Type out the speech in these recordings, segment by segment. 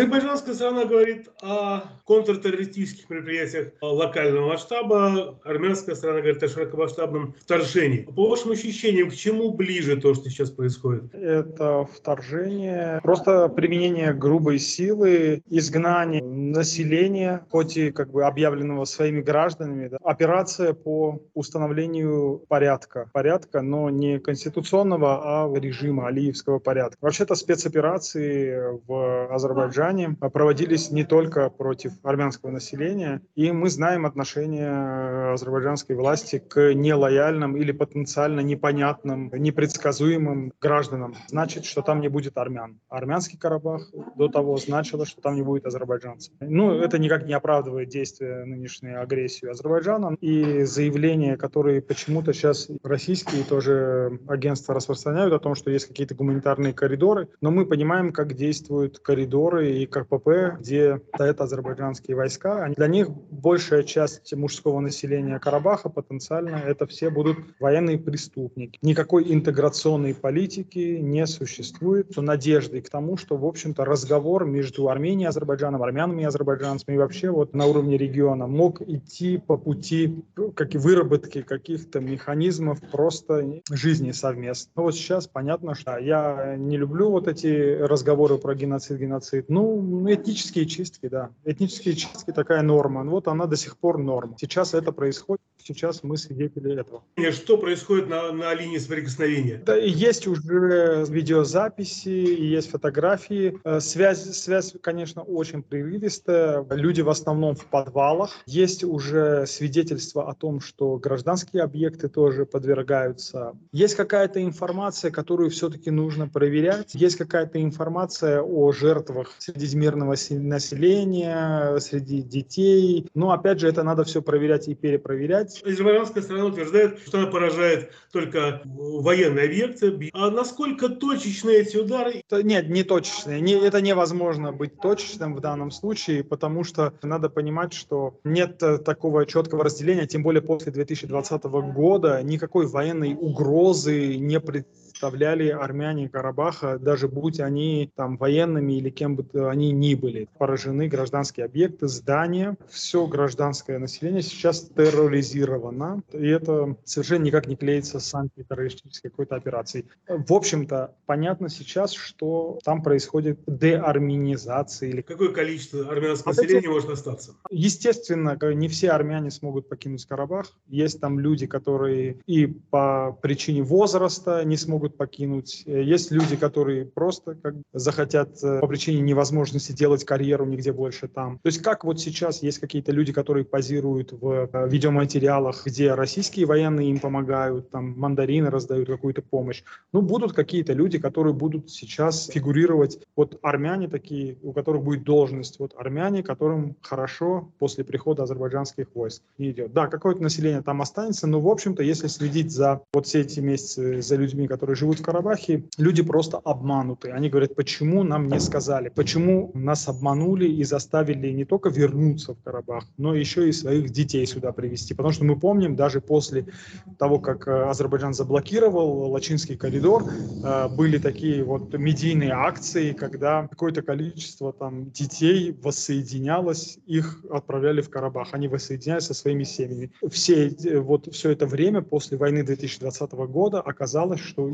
Азербайджанская сторона говорит о контртеррористических мероприятиях локального масштаба, армянская сторона говорит о широкомасштабном вторжении. По вашим ощущениям, к чему ближе то, что сейчас происходит? Это вторжение, просто применение грубой силы, изгнание населения, хоть и объявленного своими гражданами. Да. Операция по установлению порядка, но не конституционного, а режима, алиевского порядка. Вообще-то спецоперации в Азербайджане проводились не только против армянского населения, и мы знаем отношение азербайджанской власти к нелояльным или потенциально непонятным, непредсказуемым гражданам. Значит, что там не будет армян. Армянский Карабах до того значило, что там не будет азербайджанцев. Это никак не оправдывает действия нынешней агрессии Азербайджана. И заявления, которые почему-то сейчас российские тоже агентства распространяют о том, что есть какие-то гуманитарные коридоры, но мы понимаем, как действуют коридоры и КПП, где стоят азербайджанские войска. Для них большая часть мужского населения Карабаха потенциально это все будут военные преступники. Никакой интеграционной политики не существует. С надеждой к тому, что, в общем-то, разговор между Арменией и Азербайджаном, армянами и азербайджанцами и вообще на уровне региона мог идти по пути выработки каких-то механизмов просто жизни совместно. Но вот сейчас понятно, что я не люблю эти разговоры про геноцид. Этнические чистки, да. Этнические чистки такая норма. Она до сих пор норма. Сейчас это происходит, сейчас мы свидетели этого. Что происходит на линии соприкосновения? Да, есть уже видеозаписи, есть фотографии. Связь, конечно, очень прерывистая. Люди в основном в подвалах. Есть уже свидетельства о том, что гражданские объекты тоже подвергаются. Есть какая-то информация, которую все-таки нужно проверять. Есть какая-то информация о жертвах среди мирного населения, среди детей. Но, опять же, это надо все проверять и перепроверять. Азербайджанская сторона утверждает, что она поражает только военные объекты. А насколько точечные эти удары? Нет, не точечные. Это невозможно быть точечным в данном случае, потому что надо понимать, что нет такого четкого разделения, тем более после 2020 года никакой военной угрозы не представляли армяне Карабаха, даже будь они военными или кем бы они ни были. Поражены гражданские объекты, здания. Все гражданское население сейчас терроризировано. И это совершенно никак не клеится с антитеррористической какой-то операцией. В общем-то, понятно сейчас, что там происходит деармянизация. Какое количество армянского населения может остаться? Естественно, не все армяне смогут покинуть Карабах. Есть там люди, которые и по причине возраста не смогут покинуть. Есть люди, которые просто захотят по причине невозможности делать карьеру нигде больше там. То есть как сейчас есть какие-то люди, которые позируют в видеоматериалах, где российские военные им помогают, мандарины раздают, какую-то помощь. Будут какие-то люди, которые будут сейчас фигурировать. Армяне такие, у которых будет должность. Армяне, которым хорошо после прихода азербайджанских войск не идет. Да, какое-то население там останется, но, в общем-то, если следить за все эти месяцы за людьми, которые живут в Карабахе, люди просто обмануты. Они говорят, почему нам не сказали, почему нас обманули и заставили не только вернуться в Карабах, но еще и своих детей сюда привезти. Потому что мы помним, даже после того, как Азербайджан заблокировал Лачинский коридор, были такие медийные акции, когда какое-то количество детей воссоединялось, их отправляли в Карабах, они воссоединялись со своими семьями. Все это время после войны 2020 года оказалось, что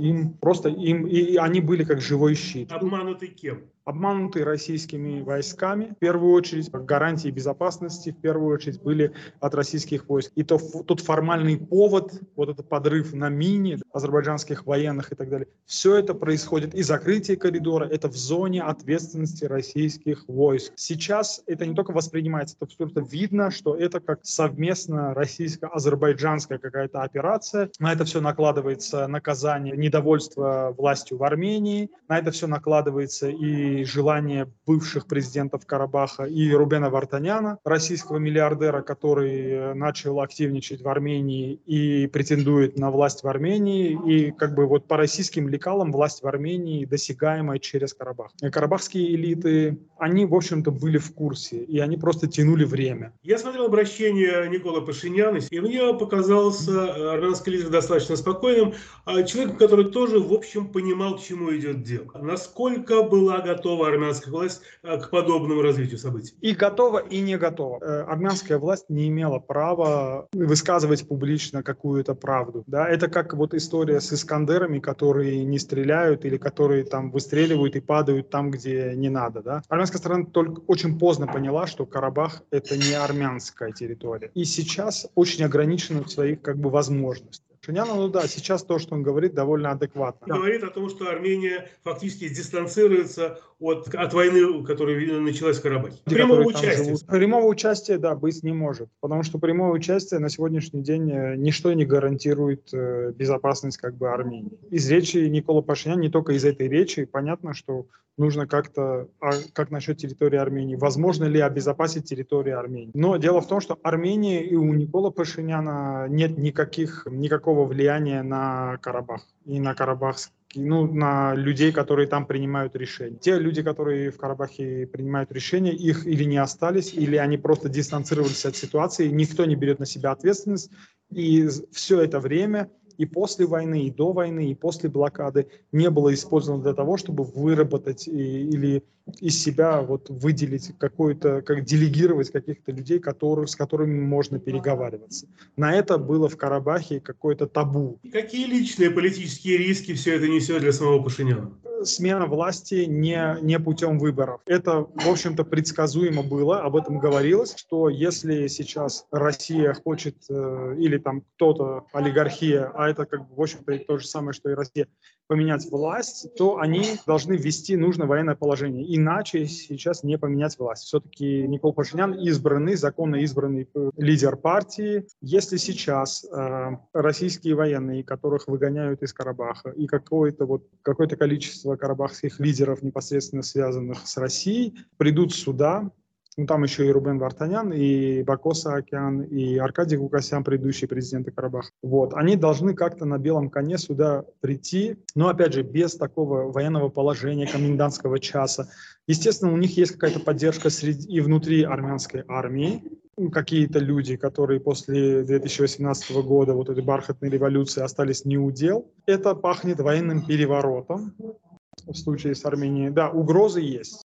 и они были как живой щит. Обмануты кем? Обмануты российскими войсками, в первую очередь, гарантии безопасности, в первую очередь, были от российских войск. И тот формальный повод, этот подрыв на мине азербайджанских военных и так далее, все это происходит, и закрытие коридора, это в зоне ответственности российских войск. Сейчас это не только воспринимается, это абсолютно видно, что это как совместно российско-азербайджанская какая-то операция. На это все накладывается наказание, недовольство властью в Армении, на это все накладывается и желание бывших президентов Карабаха, и Рубена Вартаняна, российского миллиардера, который начал активничать в Армении и претендует на власть в Армении, и по российским лекалам власть в Армении досягаемая через Карабах. И карабахские элиты, они, в общем-то, были в курсе, и они просто тянули время. Я смотрел обращение Никола Пашиняна, и мне показался армянский лидер достаточно спокойным, человеком, который тоже, в общем, понимал, к чему идет дело. Насколько была готова готова армянская власть к подобному развитию событий? И готова, и не готова. Армянская власть не имела права высказывать публично какую-то правду. Да? Это как вот история с Искандерами, которые не стреляют или которые там выстреливают и падают там, где не надо. Да? Армянская сторона только очень поздно поняла, что Карабах — это не армянская территория. И сейчас очень ограничена в своих как бы возможностях. Пашинян, ну да, сейчас то, что он говорит, довольно адекватно. Говорит о том, что Армения фактически дистанцируется от войны, которая началась в Карабахе. Прямого участия. Прямого участия, да, быть не может. Потому что прямое участие на сегодняшний день ничто не гарантирует безопасность как бы Армении. Из речи Никола Пашиняна, не только из этой речи, понятно, что нужно как-то, как насчет территории Армении, возможно ли обезопасить территорию Армении. Но дело в том, что Армения и у Никола Пашиняна нет никакого влияния на Карабах и на карабахский, на людей, которые там принимают решения. Те люди, которые в Карабахе принимают решения, их или не остались, или они просто дистанцировались от ситуации, никто не берет на себя ответственность, и все это время и после войны, и до войны, и после блокады не было использовано для того, чтобы выработать или из себя вот выделить какое-то, как делегировать каких-то людей, с которыми можно переговариваться. На это было в Карабахе какое-то табу. Какие личные политические риски все это несет для самого Пашиняна? Смена власти не путем выборов. Это, в общем-то, предсказуемо было, об этом говорилось, что если сейчас Россия хочет, или там кто-то, олигархия, а это, как бы, в общем-то, то же самое, что и Россия, поменять власть, то они должны ввести нужное военное положение. Иначе сейчас не поменять власть. Все-таки Никола Пашинян законно избранный лидер партии. Если сейчас российские военные, которых выгоняют из Карабаха, и какое-то количество карабахских лидеров, непосредственно связанных с Россией, придут сюда, там еще и Рубен Вартанян, и Бако Саакян, и Аркадий Гукасян, предыдущие президенты Карабаха. Они должны как-то на белом коне сюда прийти, но, опять же, без такого военного положения, комендантского часа. Естественно, у них есть какая-то поддержка и внутри армянской армии. Какие-то люди, которые после 2018 года, вот этой бархатной революции, остались не у дел. Это пахнет военным переворотом в случае с Арменией. Да, угрозы есть.